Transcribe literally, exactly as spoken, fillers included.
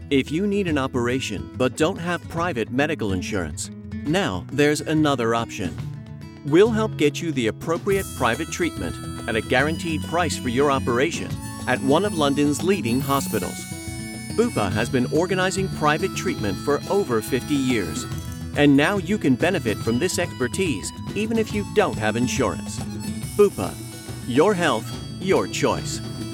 If you need an operation but don't have private medical insurance, now there's another option. We'll help get you the appropriate private treatment at a guaranteed price for your operation at one of London's leading hospitals. Bupa has been organizing private treatment for over fifty years, and now you can benefit from this expertise even if you don't have insurance. Bupa. Your health, your choice.